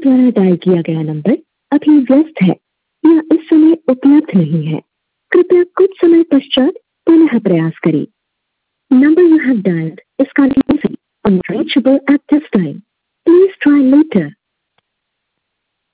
द्वारा डायल किया गया नंबर अभी व्यस्त है या इस समय उपलब्ध नहीं है। कृपया कुछ समय पश्चात पुनः प्रयास करें। Number you have dialed is currently unreachable at this time. Please try later.